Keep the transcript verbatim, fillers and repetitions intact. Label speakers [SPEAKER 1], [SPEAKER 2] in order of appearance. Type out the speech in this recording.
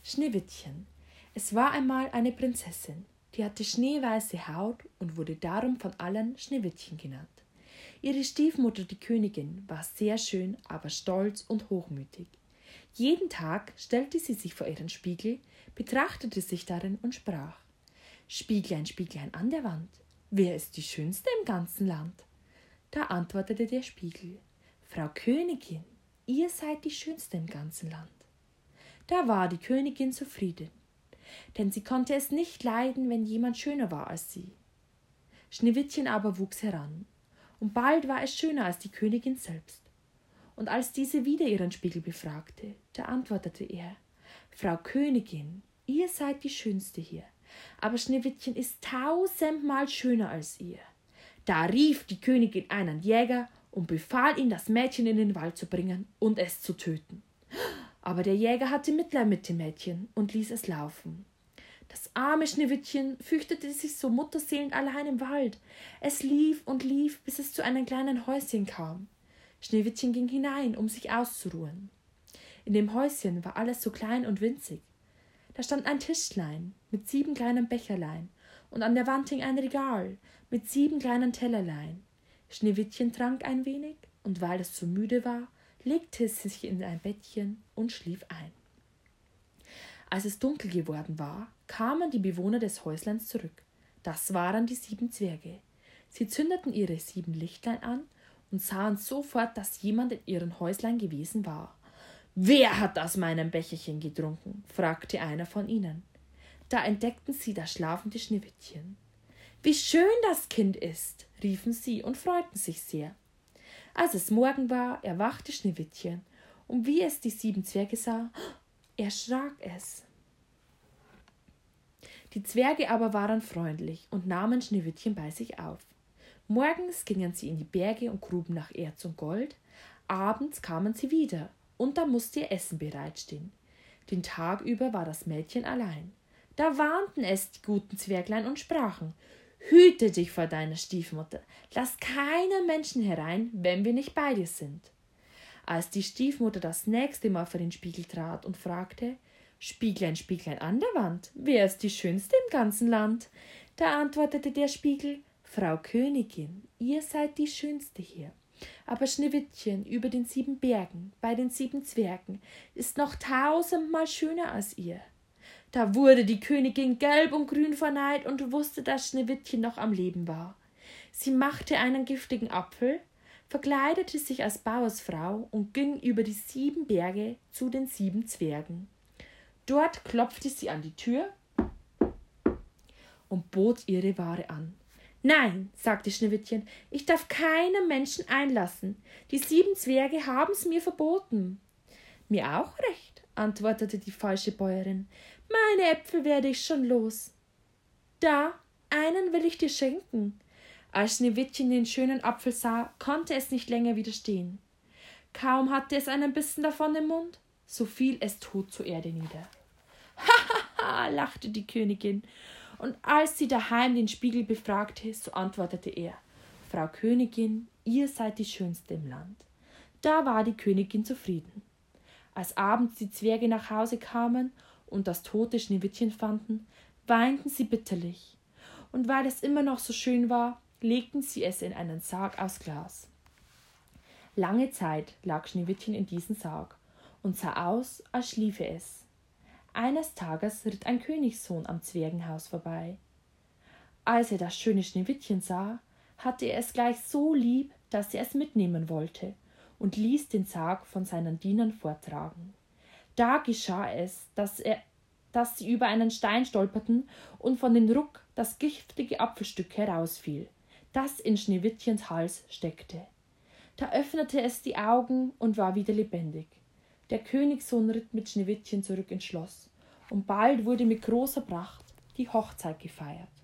[SPEAKER 1] Schneewittchen. Es war einmal eine Prinzessin, die hatte schneeweiße Haut und wurde darum von allen Schneewittchen genannt. Ihre Stiefmutter, die Königin, war sehr schön, aber stolz und hochmütig. Jeden Tag stellte sie sich vor ihren Spiegel, betrachtete sich darin und sprach: »Spieglein, Spieglein an der Wand, wer ist die Schönste im ganzen Land?« Da antwortete der Spiegel: »Frau Königin, ihr seid die Schönste im ganzen Land.« Da war die Königin zufrieden, denn sie konnte es nicht leiden, wenn jemand schöner war als sie. Schneewittchen aber wuchs heran, und bald war es schöner als die Königin selbst. Und als diese wieder ihren Spiegel befragte, da antwortete er: »Frau Königin, ihr seid die Schönste hier, aber Schneewittchen ist tausendmal schöner als ihr.« Da rief die Königin einen Jäger und befahl ihm, das Mädchen in den Wald zu bringen und es zu töten. Aber der Jäger hatte Mitleid mit dem Mädchen und ließ es laufen. Das arme Schneewittchen fürchtete sich so mutterseelend allein im Wald. Es lief und lief, bis es zu einem kleinen Häuschen kam. Schneewittchen ging hinein, um sich auszuruhen. In dem Häuschen war alles so klein und winzig. Da stand ein Tischlein mit sieben kleinen Becherlein, und an der Wand hing ein Regal mit sieben kleinen Tellerlein. Schneewittchen trank ein wenig, und weil es so müde war, legte es sich in ein Bettchen und schlief ein. Als es dunkel geworden war, kamen die Bewohner des Häusleins zurück. Das waren die sieben Zwerge. Sie zündeten ihre sieben Lichtlein an und sahen sofort, dass jemand in ihrem Häuslein gewesen war. »Wer hat aus meinem Becherchen getrunken?« fragte einer von ihnen. Da entdeckten sie das schlafende Schneewittchen. »Wie schön das Kind ist«, riefen sie und freuten sich sehr. Als es Morgen war, erwachte Schneewittchen, und wie es die sieben Zwerge sah, erschrak es. Die Zwerge aber waren freundlich und nahmen Schneewittchen bei sich auf. Morgens gingen sie in die Berge und gruben nach Erz und Gold, abends kamen sie wieder, und da musste ihr Essen bereitstehen. Den Tag über war das Mädchen allein. Da warnten es die guten Zwerglein und sprachen: »Hüte dich vor deiner Stiefmutter, lass keinen Menschen herein, wenn wir nicht bei dir sind.« Als die Stiefmutter das nächste Mal vor den Spiegel trat und fragte: »Spieglein, Spieglein an der Wand, wer ist die Schönste im ganzen Land?« Da antwortete der Spiegel: »Frau Königin, ihr seid die Schönste hier, aber Schneewittchen über den sieben Bergen, bei den sieben Zwergen, ist noch tausendmal schöner als ihr.« Da wurde die Königin gelb und grün vor Neid und wusste, dass Schneewittchen noch am Leben war. Sie machte einen giftigen Apfel, verkleidete sich als Bauersfrau und ging über die sieben Berge zu den sieben Zwergen. Dort klopfte sie an die Tür und bot ihre Ware an. »Nein«, sagte Schneewittchen, »ich darf keinen Menschen einlassen. Die sieben Zwerge haben's mir verboten.« »Mir auch recht«, antwortete die falsche Bäuerin. »Meine Äpfel werde ich schon los.« »Da, einen will ich dir schenken.« Als Schneewittchen den schönen Apfel sah, konnte es nicht länger widerstehen. Kaum hatte es einen Bissen davon im Mund, so fiel es tot zur Erde nieder. »Hahaha«, lachte die Königin, und als sie daheim den Spiegel befragte, so antwortete er: »Frau Königin, ihr seid die Schönste im Land.« Da war die Königin zufrieden. Als abends die Zwerge nach Hause kamen und das tote Schneewittchen fanden, weinten sie bitterlich, und weil es immer noch so schön war, legten sie es in einen Sarg aus Glas. Lange Zeit lag Schneewittchen in diesem Sarg und sah aus, als schliefe es. Eines Tages ritt ein Königssohn am Zwergenhaus vorbei. Als er das schöne Schneewittchen sah, hatte er es gleich so lieb, dass er es mitnehmen wollte und ließ den Sarg von seinen Dienern vortragen. Da geschah es, dass, er, dass sie über einen Stein stolperten und von dem Ruck das giftige Apfelstück herausfiel, das in Schneewittchens Hals steckte. Da öffnete es die Augen und war wieder lebendig. Der Königssohn ritt mit Schneewittchen zurück ins Schloss, und bald wurde mit großer Pracht die Hochzeit gefeiert.